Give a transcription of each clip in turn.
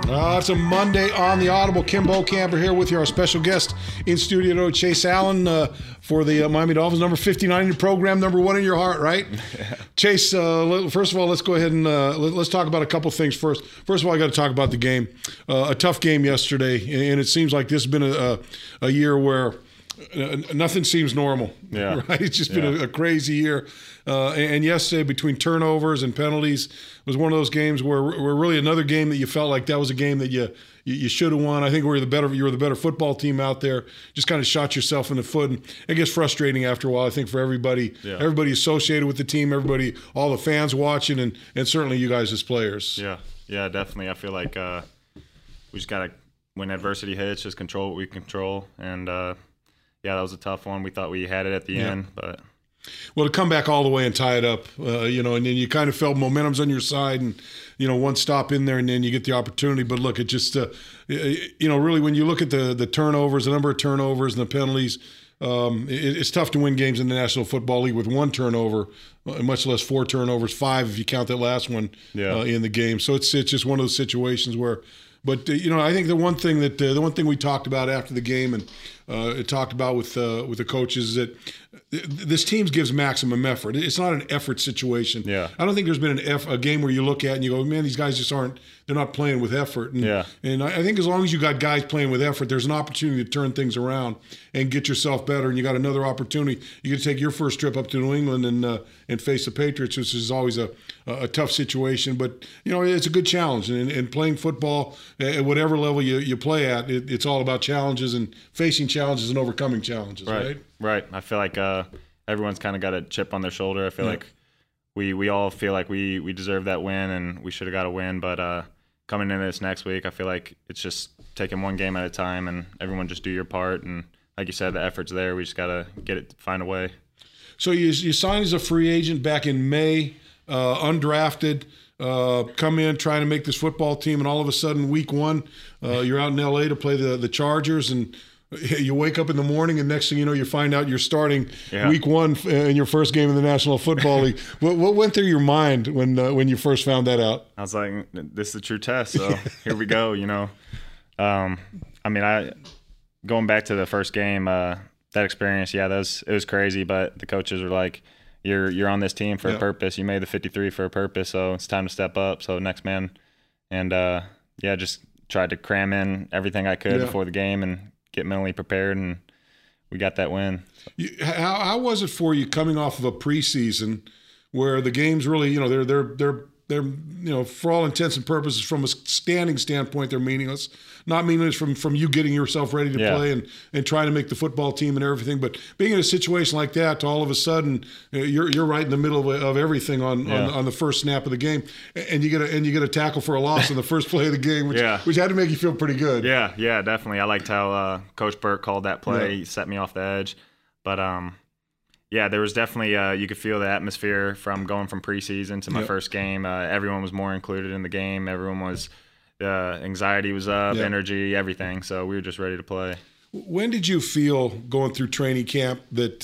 It's a Monday on the Audible. Kim Bokamper here with you, our special guest in studio, Chase Allen, for the Miami Dolphins. Number 59 in your program, number 1 in your heart, right? Chase, first of all, let's go ahead and let's talk about a couple things first. First of all, I got to talk about the game. A tough game yesterday, and it seems like this has been a year where nothing seems normal. Yeah. Right? It's just been a crazy year. And yesterday, between turnovers and penalties, was one of those games where really another game that you felt like that was a game that you should have won. I think you were the better football team out there. Just kind of shot yourself in the foot, and it gets frustrating after a while. I think for everybody associated with the team, all the fans watching, and certainly you guys as players. Yeah, definitely. I feel like we just gotta, when adversity hits, just control what we control, and that was a tough one. We thought we had it at the end, but. Well, to come back all the way and tie it up, and then you kind of felt momentum's on your side, and one stop in there, and then you get the opportunity. But look, it just, really when you look at the turnovers, the number of turnovers and the penalties, it's tough to win games in the National Football League with 1 turnover, much less 4 turnovers, 5 if you count that last one in the game. So it's just one of those situations where. But I think the one thing we talked about after the game and talked about with the coaches is that this team gives maximum effort. It's not an effort situation. Yeah. I don't think there's been a game where you look at and you go, man, these guys just aren't. They're not playing with effort. And I think as long as you got guys playing with effort, there's an opportunity to turn things around and get yourself better. And you got another opportunity. You get to take your first trip up to New England and face the Patriots, which is always a tough situation. But it's a good challenge. And playing football at whatever level you play at, it's all about challenges and facing challenges and overcoming challenges. Right. I feel like everyone's kind of got a chip on their shoulder. I feel like we all feel like we deserve that win and we should have got a win. But coming into this next week, I feel like it's just taking one game at a time and everyone just do your part. And like you said, the effort's there. We just got to find a way. So you signed as a free agent back in May, undrafted, come in trying to make this football team, and all of a sudden week 1, you're out in L.A. to play the Chargers, and you wake up in the morning, and next thing you know, you find out you're starting week 1 in your first game in the National Football League. What went through your mind when you first found that out? I was like, this is a true test, so here we go, going back to the first game, that experience, it was crazy, but the coaches were like, you're on this team for a purpose. You made the 53 for a purpose, so it's time to step up, so next man. And, just tried to cram in everything I could before the game and get mentally prepared, and we got that win. How was it for you coming off of a preseason where the games really, they're for all intents and purposes, from a standing standpoint, they're meaningless. Not meaningless from you getting yourself ready to play and trying to make the football team and everything. But being in a situation like that, to all of a sudden you're right in the middle of everything on the first snap of the game, and you get a tackle for a loss in the first play of the game, which had to make you feel pretty good. Yeah, definitely. I liked how Coach Burke called that play. He set me off the edge, but there was definitely you could feel the atmosphere from going from preseason to my first game. Everyone was more included in the game. Everyone was anxiety was up, energy, everything. So we were just ready to play. When did you feel going through training camp that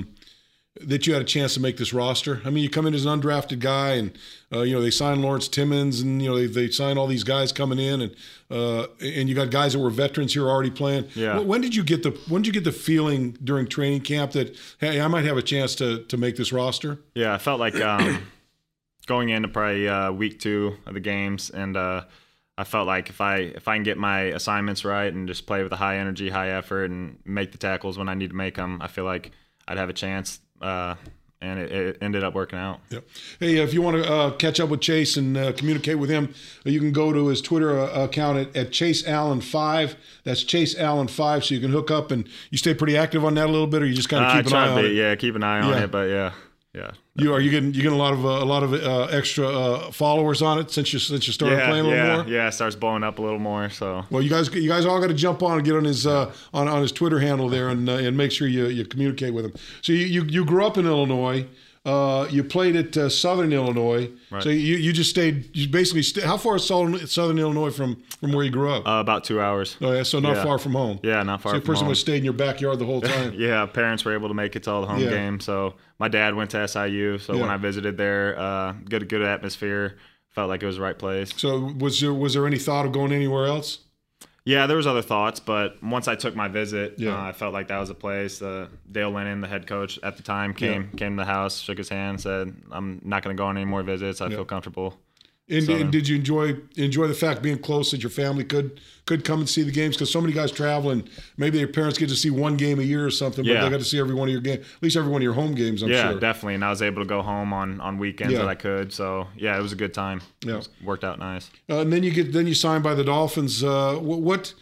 you had a chance to make this roster? I mean, you come in as an undrafted guy, and they signed Lawrence Timmons, and they signed all these guys coming in, and you got guys that were veterans here already playing. Yeah. When did you get the feeling during training camp that, hey, I might have a chance to make this roster? Yeah, I felt like going into probably week 2 of the games, and I felt like if I can get my assignments right and just play with a high energy, high effort, and make the tackles when I need to make them, I feel like I'd have a chance. And it ended up working out. Yep. Hey, if you want to catch up with Chase and communicate with him, you can go to his Twitter account at Chase Allen 5. That's Chase Allen 5. So you can hook up, and you stay pretty active on that a little bit, or you just kind of keep an eye on it. Yeah, keep an eye on it. But yeah. Are you getting a lot of extra followers on it since you started playing a little more? Yeah, it starts blowing up a little more. So well, you guys all got to jump on and get on his on his Twitter handle there and make sure you communicate with him. So you grew up in Illinois. You played at Southern Illinois, right. So you just stayed. You basically how far is Southern Illinois from where you grew up? About 2 hours. Oh yeah, so not far from home. Yeah, not far. So you from pretty home. much stayed in your backyard the whole time. Yeah, parents were able to make it to all the home games. So my dad went to SIU, so when I visited there, good atmosphere, felt like it was the right place. So was there any thought of going anywhere else? Yeah, there was other thoughts, but once I took my visit, Yeah. I felt like that was a place. Dale Lennon, the head coach at the time, came to the house, shook his hand, said, "I'm not going to go on any more visits. I feel comfortable." And did you enjoy the fact being close that your family could come and see the games? Because so many guys travel and maybe their parents get to see one game a year or something, but they got to see every one of your games, at least every one of your home games. I'm sure. Yeah, definitely. And I was able to go home on weekends that I could. So yeah, it was a good time. Yeah, it worked out nice. And then you signed by the Dolphins. What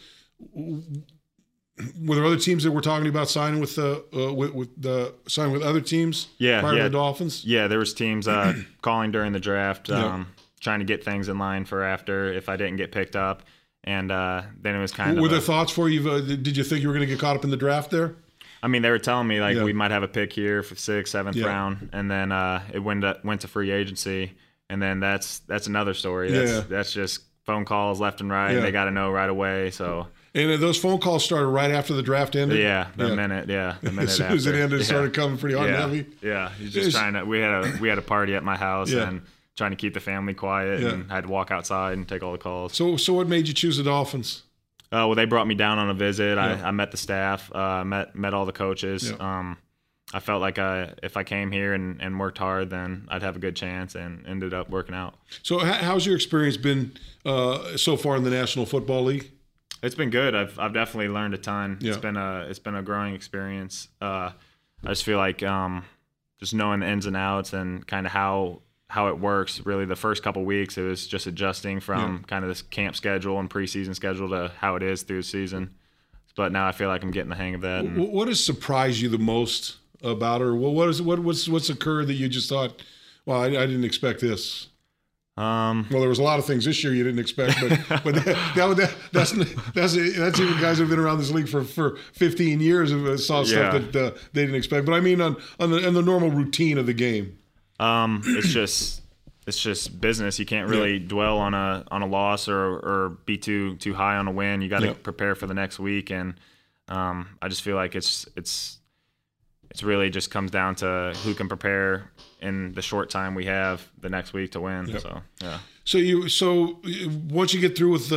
were there other teams that were talking about signing with signing with other teams? Prior to the Dolphins. Yeah, there was teams calling during the draft. Trying to get things in line for after if I didn't get picked up. And then it was kind of... Were there thoughts for you? Did you think you were going to get caught up in the draft there? I mean, they were telling me, we might have a pick here for 6th, 7th round. And then it went to free agency. And then that's another story. That's just phone calls left and right. And they got to know right away, so... And those phone calls started right after the draft ended? The minute as soon as it ended, it started coming pretty hard and heavy? Yeah, he's just trying to... We had a party at my house, and... trying to keep the family quiet, and I had to walk outside and take all the calls. So what made you choose the Dolphins? Well, they brought me down on a visit. I met the staff, met all the coaches. I felt like if I came here and worked hard, then I'd have a good chance, and ended up working out. So how's your experience been so far in the National Football League? It's been good. I've definitely learned a ton. It's been a growing experience. I just feel like just knowing the ins and outs and kind of how it works. Really, the first couple weeks, it was just adjusting from kind of this camp schedule and preseason schedule to how it is through the season. But now I feel like I'm getting the hang of that. What has surprised you the most about her? What's occurred that you just thought, well, I didn't expect this? Well, there was a lot of things this year you didn't expect, but that's even guys who've been around this league for 15 years and saw stuff that they didn't expect. But I mean, on the normal routine of the game. It's just business. You can't really dwell on a loss or be too high on a win. You got to prepare for the next week, and I just feel like it's really just comes down to who can prepare in the short time we have the next week to win. Yep. So yeah. So once you get through with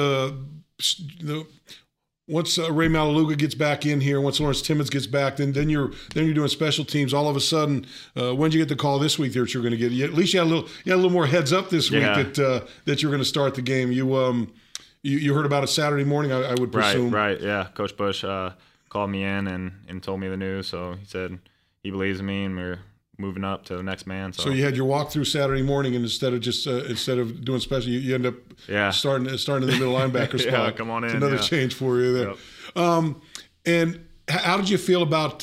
once Ray Malaluga gets back in here, once Lawrence Timmons gets back, then you're doing special teams. All of a sudden, when did you get the call this week that you're going to get? At least you had a little more heads up this week that you're going to start the game. You heard about it Saturday morning, I would presume. Right. Yeah, Coach Bush called me in and told me the news. So he said he believes in me, and we're moving up to the next man. So you had your walkthrough Saturday morning, and instead of doing special, you end up starting in the middle linebacker spot. Come on in. It's another change for you there. Yep. And how did you feel about?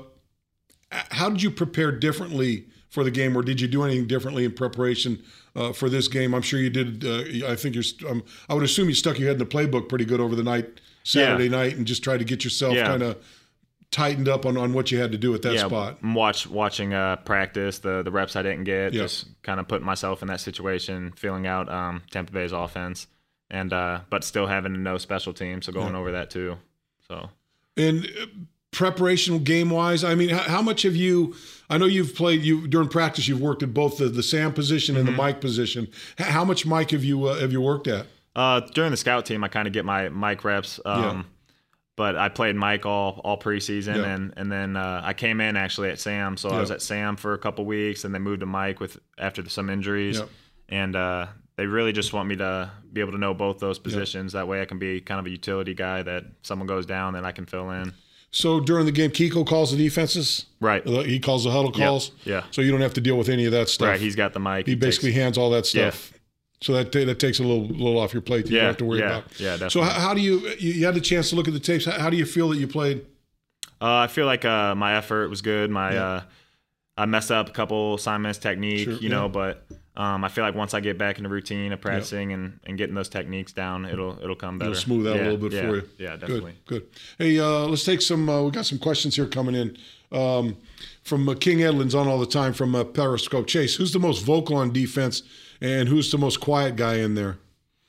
How did you prepare differently for the game, or did you do anything differently in preparation for this game? I'm sure you did. I think I would assume you stuck your head in the playbook pretty good over the night, Saturday night, and just tried to get yourself kind of tightened up on what you had to do at that spot. Watching practice, the reps I didn't get, just kind of putting myself in that situation, feeling out Tampa Bay's offense, and but still having to know special teams, so going over that too. So and preparation game wise, I mean, how much have you? I know you've played during practice. You've worked at both the Sam position and the Mike position. How much Mike have you worked at? During the scout team, I kind of get my Mike reps. But I played Mike all preseason, and then I came in actually at Sam. So I was at Sam for a couple weeks, and then moved to Mike after some injuries. And they really just want me to be able to know both those positions. That way I can be kind of a utility guy that someone goes down, then I can fill in. So during the game, Kiko calls the defenses? Right. He calls the huddle calls? Yeah. So you don't have to deal with any of that stuff? Right, he's got the mic. He basically hands all that stuff. Yeah. So that takes a little off your plate that you don't have to worry about. Yeah, definitely. So how do you had the chance to look at the tapes. How do you feel that you played? I feel like my effort was good. I messed up a couple assignments, technique, but I feel like once I get back in the routine of practicing and getting those techniques down, it'll come better. It'll smooth out a little bit for you. Yeah, definitely. Good. Hey, let's take some. We got some questions here coming in from King Edlund's on all the time from Periscope. Chase, who's the most vocal on defense, and who's the most quiet guy in there?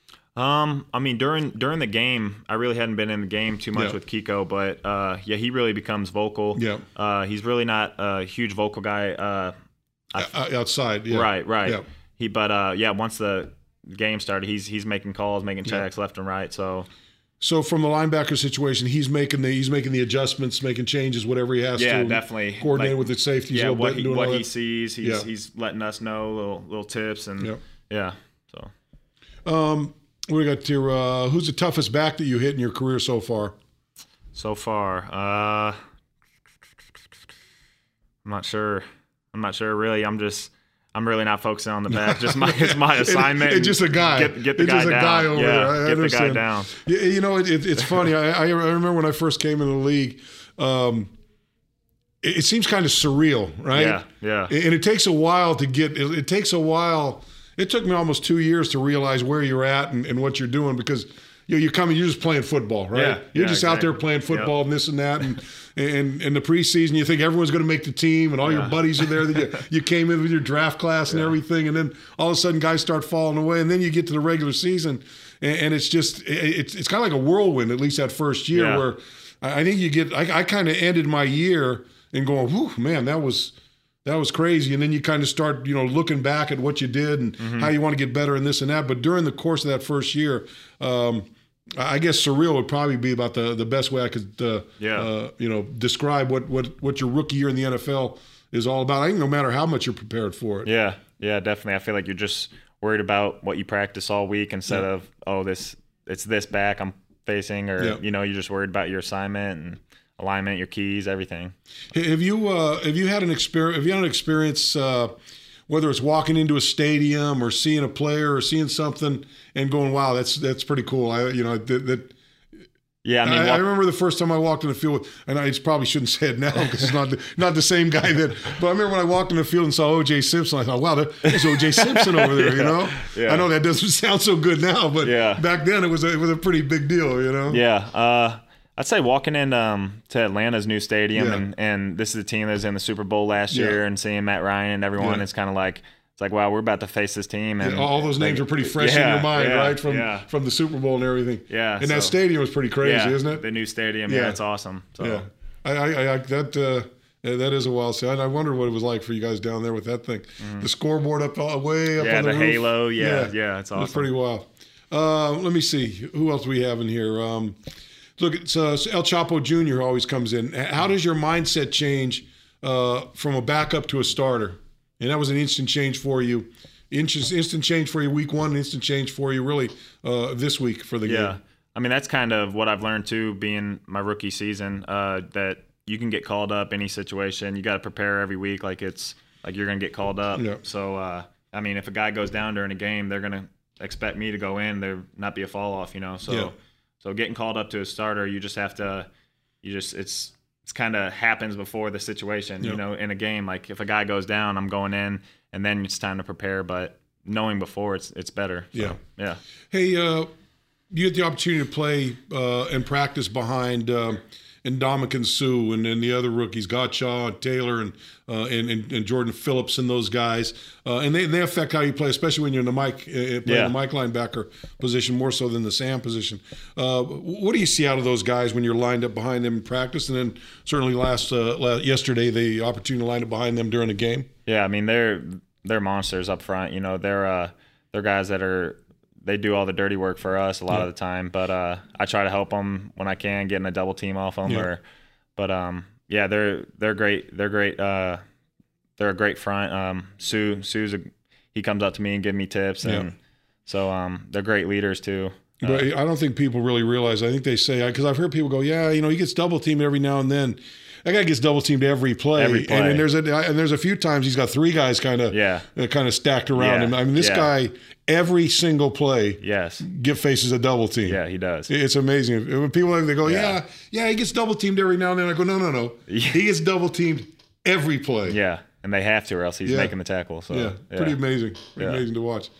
I mean, during the game, I really hadn't been in the game too much with Kiko, but he really becomes vocal. Yeah. He's really not a huge vocal guy. Outside. Yeah. Right. Yeah. Once the game started, he's making calls, making checks left and right. So from the linebacker situation, he's making the adjustments, making changes, whatever he has to. Yeah, definitely. Coordinate with the safeties. Yeah, a little bit, what he sees, he's letting us know little tips and So we got to who's the toughest back that you hit in your career so far? So far, I'm not sure. Really. I'm really not focusing on the back. Just it's my assignment. It's just a guy. Get the guy down. Guy over there. Get the guy down. You know, it's funny. I remember when I first came in the league. It seems kind of surreal, right? Yeah. And it takes a while to get. It takes a while. It took me almost 2 years to realize where you're at and what you're doing because you're just playing football, right? Yeah, you're just out there playing football and this and that, and in the preseason you think everyone's going to make the team, and all your buddies are there that you came in with your draft class and everything, and then all of a sudden guys start falling away, and then you get to the regular season, and it's just it's kind of like a whirlwind, at least that first year, where I think you get. I kind of ended my year and going, whew, man, that was crazy. And then you kind of start, looking back at what you did and how you want to get better and this and that. But during the course of that first year, I guess surreal would probably be about the best way I could, describe what your rookie year in the NFL is all about. I think no matter how much you're prepared for it. Yeah, definitely. I feel like you're just worried about what you practice all week instead of, it's this back I'm facing, or you're just worried about your assignment and alignment, your keys, everything. Have you had an experience, whether it's walking into a stadium or seeing a player or seeing something and going, wow, that's pretty cool. I remember the first time I walked in the field, and I probably shouldn't say it now because it's not the same guy but I remember when I walked in the field and saw O.J. Simpson, I thought, wow, there's O.J. Simpson over there, Yeah. I know that doesn't sound so good now, but back then it was a pretty big deal, Yeah. I'd say walking in to Atlanta's new stadium, and this is the team that was in the Super Bowl last year, and seeing Matt Ryan and everyone, it's kind of like, wow, we're about to face this team. And all those names are pretty fresh in your mind, right? From the Super Bowl and everything. Yeah. And that stadium was pretty crazy, isn't it? The new stadium, it's awesome. So. Yeah. That is a wild sight. I wonder what it was like for you guys down there with that thing. The scoreboard way up on the roof. halo. Yeah, it's awesome. It's pretty wild. Let me see. Who else we have in here? Look, it's El Chapo Jr. who always comes in. How does your mindset change from a backup to a starter? And that was an instant change for you. Instant change for you week one, instant change for you really this week for the game. Yeah. I mean, that's kind of what I've learned too, being my rookie season, that you can get called up any situation. You got to prepare every week like it's like you're going to get called up. Yeah. So, I mean, if a guy goes down during a game, they're going to expect me to go in. There not be a fall off, So getting called up to a starter, you just have to, it's kind of happens before the situation, in a game. Like if a guy goes down, I'm going in, and then it's time to prepare. But knowing before, it's better. So, yeah. Hey, you get the opportunity to play and practice behind Ndamukong Suh and the other rookies, Gottschall and Taylor and Jordan Phillips and those guys, and they affect how you play, especially when you're in the Mike linebacker position more so than the Sam position. What do you see out of those guys when you're lined up behind them in practice, and then certainly yesterday the opportunity to line up behind them during the game? Yeah, I mean they're monsters up front. They're guys that they do all the dirty work for us a lot of the time, but I try to help them when I can, getting a double team off them. They're great. They're great. They're a great front. He comes up to me and gives me tips, and so they're great leaders too. But I don't think people really realize. I think they say, because I've heard people go, he gets double teamed every now and then. That guy gets double teamed every play. And there's a few times he's got three guys kind of stacked around him. I mean, this guy every single play faces a double team. Yeah, he does. It's amazing. When people they go, he gets double teamed every now and then. I go, no. He gets double teamed every play. Yeah, and they have to, or else he's making the tackle. So pretty amazing. Amazing to watch.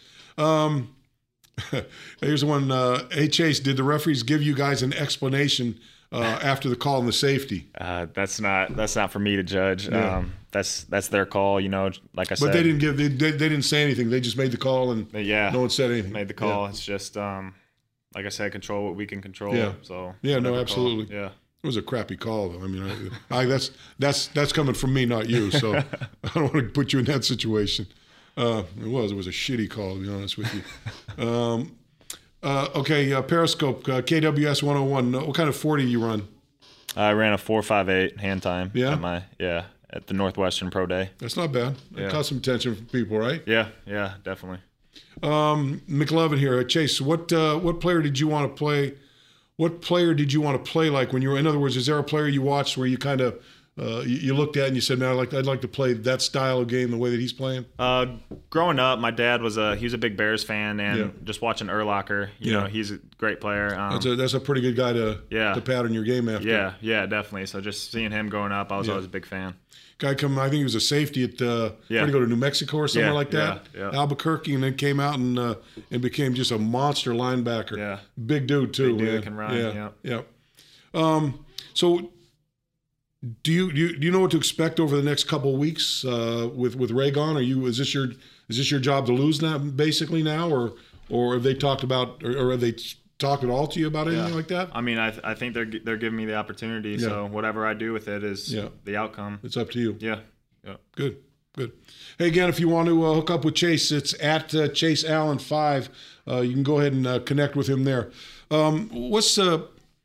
Here's one. Hey Chase, did the referees give you guys an explanation after the call on the safety? That's not for me to judge. That's their call, like I said. But they didn't they didn't say anything. They just made the call and no one said anything. Made the call. It's just like I said, control what we can control. Yeah. So absolutely. Call. Yeah. It was a crappy call though. I mean, that's coming from me, not you. So I don't want to put you in that situation. It was a shitty call, to be honest with you. Okay, Periscope, KWS 101. What kind of 40 do you run? I ran a 4.58 hand time. Yeah? At the Northwestern Pro Day. That's not bad. That caught some attention from people, right? Yeah, definitely. McLovin here. Chase, what player did you want to play? What player did you want to play like when you were? In other words, is there a player you watched where you kind of you looked at and you said, "Man, I'd like to play that style of game the way that he's playing"? Growing up, my dad was a big Bears fan, and just watching Urlacher, you know, he's a great player. That's a pretty good guy to pattern your game after. Yeah, definitely. So just seeing him growing up, I was always a big fan. Guy I think he was a safety at where did he go to New Mexico or somewhere like that? Yeah. Albuquerque, and then came out and became just a monster linebacker. Yeah. Big dude too. Big dude, man. can run. Yeah. So do you know what to expect over the next couple of weeks with Ray gone? Is this your job to lose now basically now, or have they talked about or have they talked at all to you about anything like that? I mean, I think they're giving me the opportunity. Yeah. So whatever I do with it is the outcome. It's up to you. Yeah. Good. Hey, again, if you want to hook up with Chase, it's at Chase Allen 5. You can go ahead and connect with him there. What's the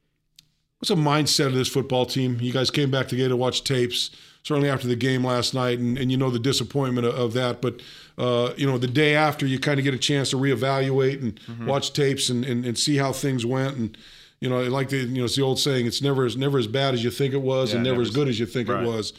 mindset of this football team? You guys came back together to watch tapes, certainly after the game last night, and you know the disappointment of that. But the day after, you kind of get a chance to reevaluate and watch tapes and see how things went. And it's the old saying: it's never as bad as you think it was, and never as good as you think it was.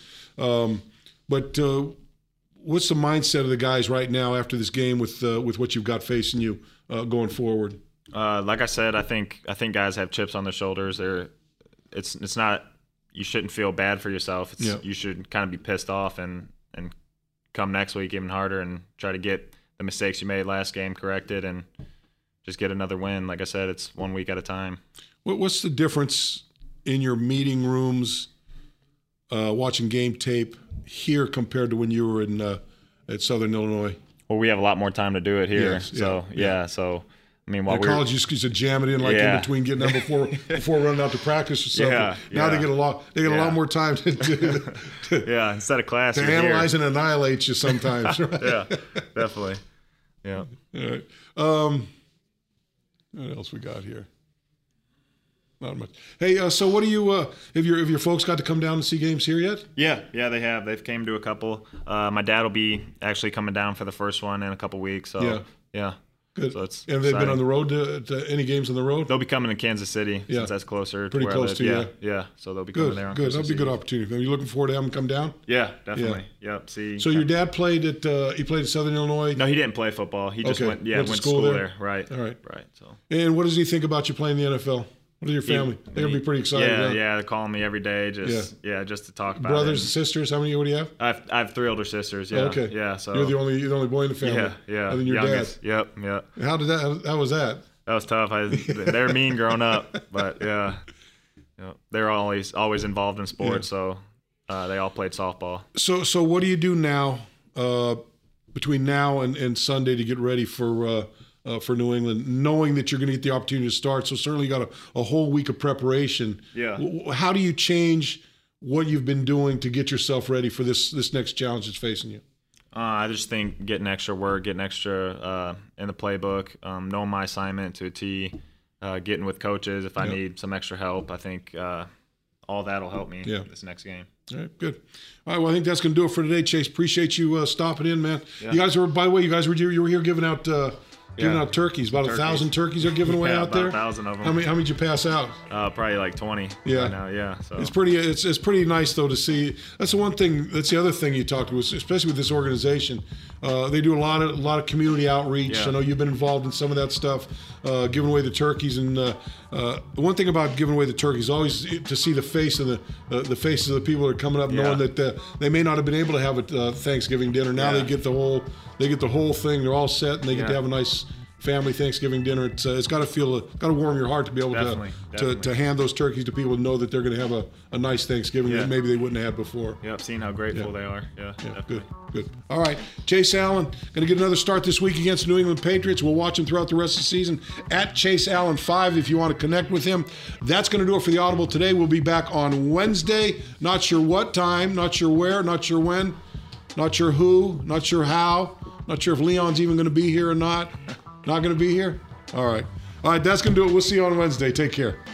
But what's the mindset of the guys right now after this game with what you've got facing you going forward? Like I said, I think guys have chips on their shoulders. It's not, you shouldn't feel bad for yourself. You should kind of be pissed off and come next week even harder and try to get the mistakes you made last game corrected and just get another win. Like I said, it's 1 week at a time. What's the difference in your meeting rooms, watching game tape here compared to when you were at Southern Illinois? Well, we have a lot more time to do it here. Yes, so I mean, while in college, you used to jam it in in between getting up before running out to practice or something. Now they get a lot more time to instead of class, to analyze and annihilate you sometimes. Right? Yeah, definitely. Yeah. All right. What else we got here? Not much. Hey, so what do you? Have your folks got to come down and see games here yet? Yeah, they have. They've came to a couple. My dad will be actually coming down for the first one in a couple weeks. So yeah. Good. So it's have they been on the road to any games on the road? They'll be coming to Kansas City since that's closer. Pretty close to you. Yeah. So they'll be coming there. Good. That'll be a good opportunity. Are you looking forward to having them come down? Yeah, definitely. Yeah. Yep. See. So your dad played at Southern Illinois? No, he didn't play football. He just went to school there. Right. All right. Right. So. And what does he think about you playing the NFL? What is your family? They're gonna be pretty excited. Yeah, they're calling me every day, just to talk about brothers and sisters. How many? What do you have? I have 3 older sisters. Yeah. Okay. Yeah. So you're the only boy in the family. Yeah. Other than your youngest. dad. Yep. How was that? That was tough. They're mean growing up, but they're always involved in sports. So they all played softball. So what do you do now between now and Sunday to get ready for New England, knowing that you're going to get the opportunity to start? So certainly you got a whole week of preparation. Yeah. How do you change what you've been doing to get yourself ready for this next challenge that's facing you? I just think getting extra work, getting extra in the playbook, knowing my assignment to a T, getting with coaches if I need some extra help. I think all that'll help me this next game. All right, good. All right, well, I think that's going to do it for today, Chase. Appreciate you stopping in, man. Yeah. You guys were here giving out turkeys. About 1,000 turkeys are given away out there. 1,000 of them. How many did you pass out? Probably like 20. Yeah. Right now. Yeah. So it's pretty nice though to see. That's the one thing. That's the other thing you talked about, especially with this organization. They do a lot of community outreach. Yeah. I know you've been involved in some of that stuff, giving away the turkeys. And the one thing about giving away the turkeys is always to see the face of the faces of the people that are coming up, knowing that they may not have been able to have a Thanksgiving dinner. Now they get the whole thing. They're all set, and they get to have a nice family Thanksgiving dinner. It's got to warm your heart to be able to hand those turkeys to people and know that they're going to have a nice Thanksgiving that maybe they wouldn't have had before. Yeah, I've seen how grateful they are. Yeah, good. All right, Chase Allen going to get another start this week against New England Patriots. We'll watch him throughout the rest of the season at Chase Allen 5 if you want to connect with him. That's going to do it for the Audible today. We'll be back on Wednesday. Not sure what time, not sure where, not sure when, not sure who, not sure how. Not sure if Leon's even going to be here or not. Not going to be here? All right. All right, that's going to do it. We'll see you on Wednesday. Take care.